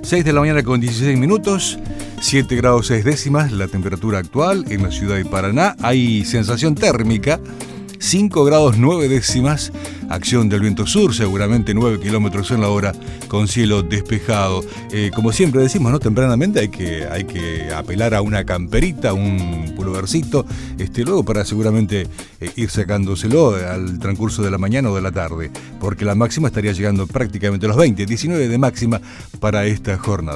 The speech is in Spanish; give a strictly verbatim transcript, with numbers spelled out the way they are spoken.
seis de la mañana con dieciséis minutos, siete grados seis décimas la temperatura actual en la ciudad de Paraná. Hay sensación térmica, cinco grados nueve décimas, acción del viento sur, seguramente nueve kilómetros en la hora, con cielo despejado. Eh, como siempre decimos, ¿no? Tempranamente hay que, hay que apelar a una camperita, un pullovercito, este, luego para seguramente eh, ir sacándoselo al transcurso de la mañana o de la tarde, porque la máxima estaría llegando prácticamente a los veinte, diecinueve de máxima para esta jornada.